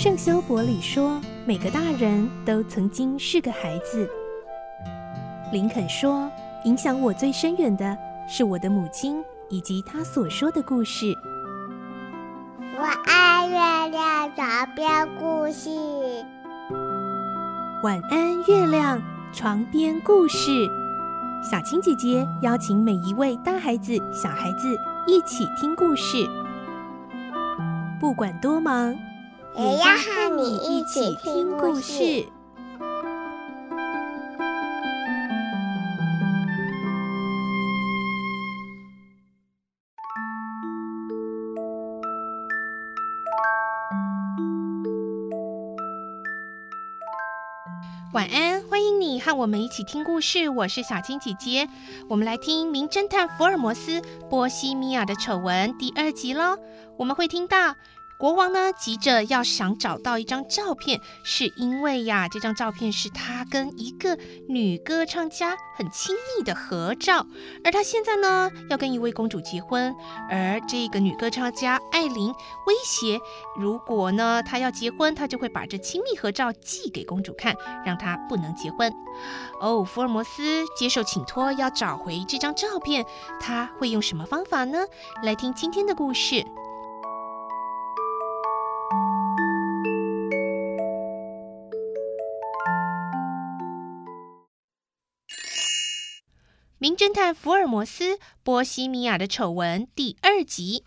圣修伯里说，每个大人都曾经是个孩子。林肯说，影响我最深远的是我的母亲以及她所说的故事。 我爱月亮床边故事。 晚安，月亮，床边故事。小青姐姐邀请每一位大孩子、小孩子一起听故事，不管多忙， 也要和你一起听故事。 晚安，欢迎你和我们一起听故事，我是小青姐姐。我们来听《名侦探福尔摩斯：波西米亚的丑闻》第2集咯。我们会听到国王呢急着要想找到一张照片，是因为呀，这张照片是他跟一个女歌唱家很亲密的合照，而他现在呢要跟一位公主结婚，而这个女歌唱家艾琳威胁，如果呢他要结婚，他就会把这亲密合照寄给公主看，让他不能结婚。福尔摩斯接受请托要找回这张照片，他会用什么方法呢？来听今天的故事。名侦探福尔摩斯：波西米亚的丑闻第2集。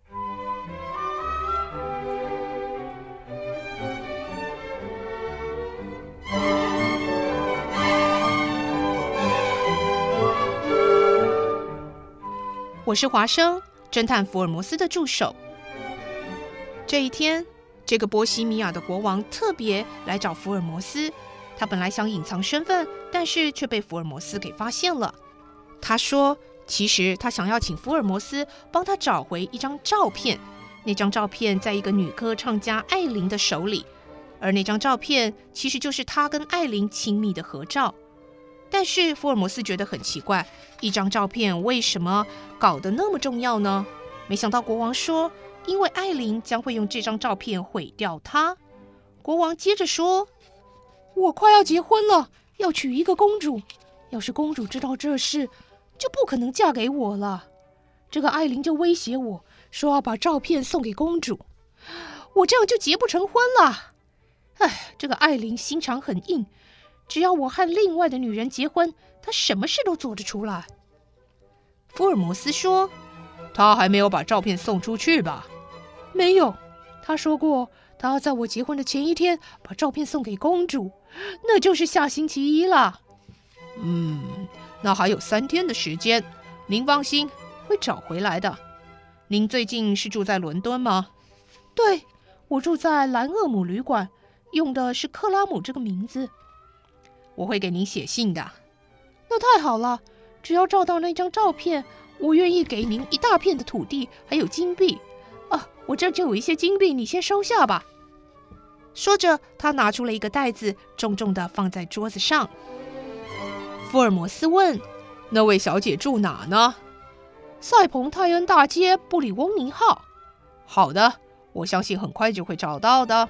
我是华生，侦探福尔摩斯的助手。这一天，这个波西米亚的国王特别来找福尔摩斯，他本来想隐藏身份，但是却被福尔摩斯给发现了。他说，其实他想要请福尔摩斯帮他找回一张照片，那张照片在一个女歌唱家艾琳的手里，而那张照片其实就是他跟艾琳亲密的合照。但是福尔摩斯觉得很奇怪，一张照片为什么搞得那么重要呢？没想到国王说，因为艾琳将会用这张照片毁掉他。国王接着说，我快要结婚了，要娶一个公主，要是公主知道这事，就不可能嫁给我了。这个艾琳就威胁我说要把照片送给公主，我这样就结不成婚了。这个艾琳心肠很硬，只要我和另外的女人结婚，她什么事都做得出来。福尔摩斯说，他还没有把照片送出去吧？没有，他说过他要在我结婚的前一天把照片送给公主，那就是下星期一了。那还有3天的时间，您放心，会找回来的。您最近是住在伦敦吗？对，我住在兰厄姆旅馆，用的是克拉姆这个名字。我会给您写信的。那太好了，只要照到那张照片，我愿意给您一大片的土地，还有金币。我这就有一些金币，你先收下吧。说着，他拿出了一个袋子，重重地放在桌子上。福尔摩斯问，那位小姐住哪呢？塞蓬泰恩大街布里翁尼号。好的，我相信很快就会找到的。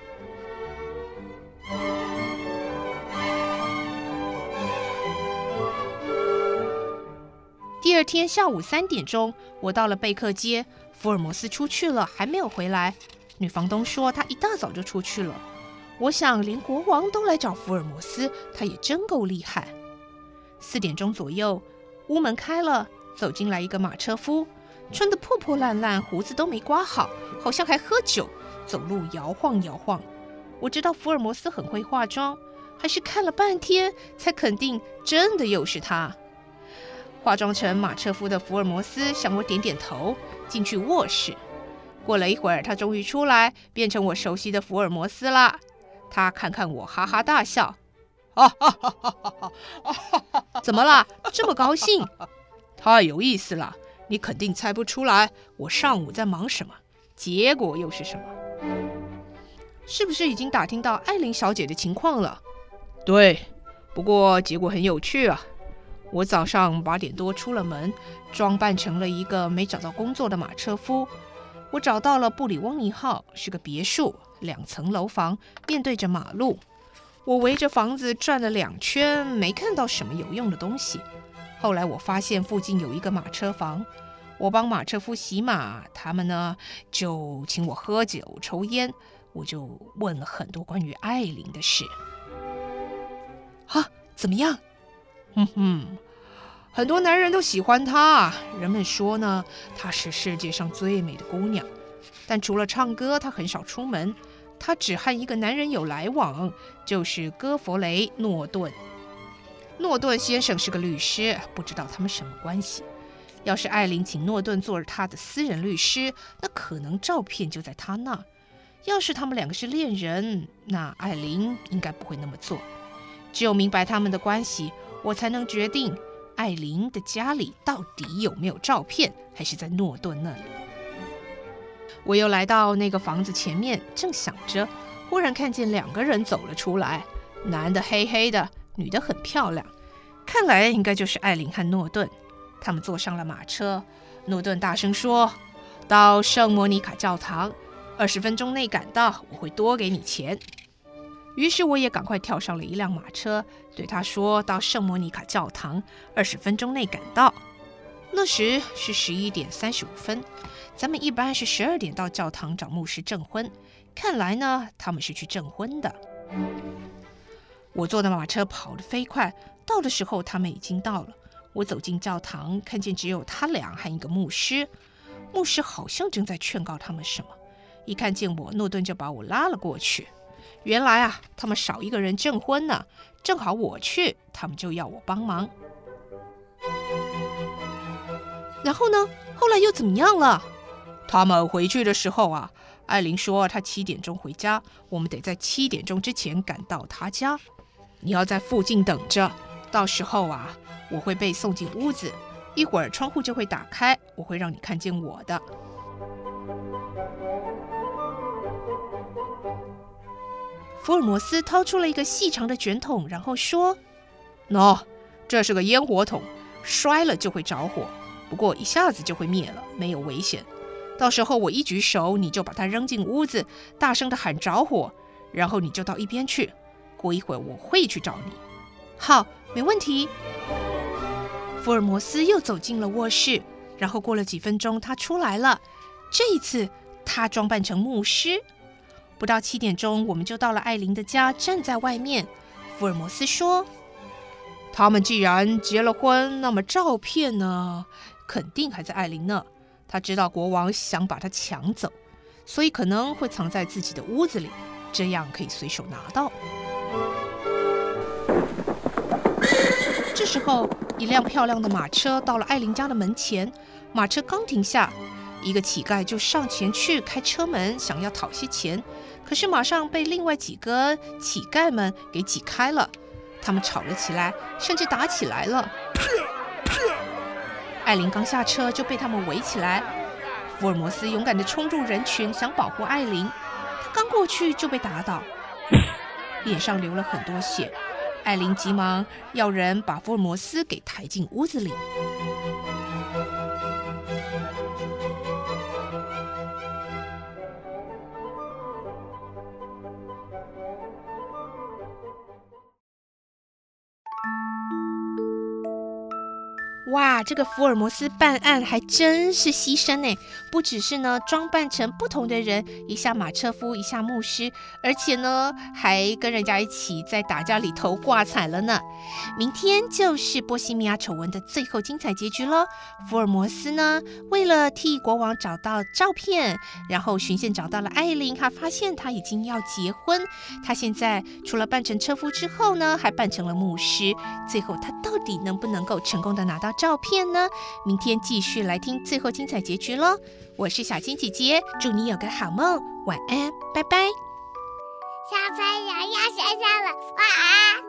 第2天下午3点钟，我到了贝克街，福尔摩斯出去了，还没有回来。女房东说他一大早就出去了。我想连国王都来找福尔摩斯，他也真够厉害。4点钟左右，屋门开了，走进来一个马车夫，穿得破破烂烂，胡子都没刮好，好像还喝酒，走路摇晃摇晃。我知道福尔摩斯很会化妆，还是看了半天才肯定真的又是他。化妆成马车夫的福尔摩斯向我点点头，进去卧室。过了一会儿，他终于出来，变成我熟悉的福尔摩斯啦。他看看我，哈哈大笑。怎么啦？这么高兴？太有意思了，你肯定猜不出来我上午在忙什么，结果又是什么？是不是已经打听到艾琳小姐的情况了？对，不过结果很有趣啊。我早上8点多出了门，装扮成了一个没找到工作的马车夫。 我找到了布里翁尼号，是个别墅，2层楼房，面对着马路。我围着房子转了2圈，没看到什么有用的东西。后来我发现附近有一个马车房，我帮马车夫洗马，他们呢就请我喝酒抽烟，我就问了很多关于艾琳的事。怎么样？很多男人都喜欢她，人们说呢，她是世界上最美的姑娘。但除了唱歌，她很少出门，她只和一个男人有来往，就是戈弗雷·诺顿。诺顿先生是个律师，不知道他们什么关系。要是艾琳请诺顿做他的私人律师，那可能照片就在他那。要是他们2个是恋人，那艾琳应该不会那么做。只有明白他们的关系，我才能决定艾琳的家里到底有没有照片，还是在诺顿那里。我又来到那个房子前面，正想着，忽然看见2个人走了出来，男的黑黑的，女的很漂亮，看来应该就是艾琳和诺顿。他们坐上了马车，诺顿大声说：“到圣莫妮卡教堂，20分钟内赶到，我会多给你钱。”于是我也赶快跳上了一辆马车，对他说：“到圣莫妮卡教堂，20分钟内赶到。”那时是11点35分，咱们一般是12点到教堂找牧师证婚，看来呢，他们是去证婚的。我坐的马车跑得飞快，到的时候他们已经到了。我走进教堂，看见只有他俩和一个牧师，牧师好像正在劝告他们什么。一看见我，诺顿就把我拉了过去。原来啊，他们少一个人证婚呢，正好我去，他们就要我帮忙。然后呢，后来又怎么样了？他们回去的时候啊，艾琳说她7点钟回家，我们得在7点钟之前赶到她家。你要在附近等着，到时候啊，我会被送进屋子，一会儿窗户就会打开，我会让你看见我的。福尔摩斯掏出了一个细长的卷筒，然后说：“这是个烟火筒，摔了就会着火，不过一下子就会灭了，没有危险。到时候我一举手，你就把它扔进屋子，大声地喊着火，然后你就到一边去。过一会儿我会去找你。”好，没问题。福尔摩斯又走进了卧室，然后过了几分钟他出来了，这一次他装扮成牧师。不到7点钟，我们就到了艾琳的家，站在外面。福尔摩斯说：“他们既然结了婚，那么照片呢，肯定还在艾琳那。他知道国王想把她抢走，所以可能会藏在自己的屋子里，这样可以随手拿到。”这时候，一辆漂亮的马车到了艾琳家的门前，马车刚停下，一个乞丐就上前去开车门，想要讨些钱，可是马上被另外几个乞丐们给挤开了，他们吵了起来，甚至打起来了。艾琳刚下车就被他们围起来，福尔摩斯勇敢地冲入人群，想保护艾琳，他刚过去就被打倒，脸上流了很多血。艾琳急忙要人把福尔摩斯给抬进屋子里。哇，这个福尔摩斯办案还真是牺牲呢，不只是呢装扮成不同的人，一下马车夫，一下牧师，而且呢还跟人家一起在打架里头挂彩了呢。明天就是波西米亚丑闻的最后精彩结局咯。福尔摩斯呢为了替国王找到照片，然后循线找到了艾琳，他发现他已经要结婚，他现在除了扮成车夫之后呢，还扮成了牧师，最后他到底能不能够成功的拿到照片呢？明天继续来听最后精彩结局咯。我是小青姐姐，祝你有个好梦，晚安，拜拜。 小朋友要睡觉了，晚安。